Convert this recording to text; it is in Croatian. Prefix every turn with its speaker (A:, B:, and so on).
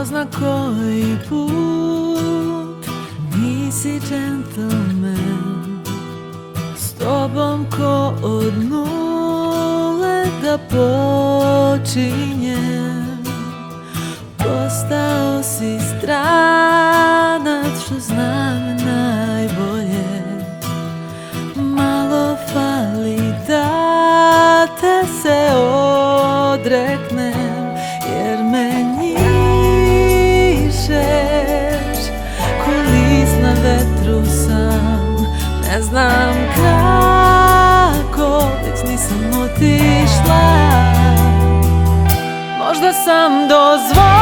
A: zna koji put nisi džentlmen, s tobom ko od nule da počinjem. Postao si stranac, što znam najbolje. Malo fali da te se odreknem, jer me njišeš ko list na vetru sam. Ne znam kako, već nisam otišla. Možda sam dozvolila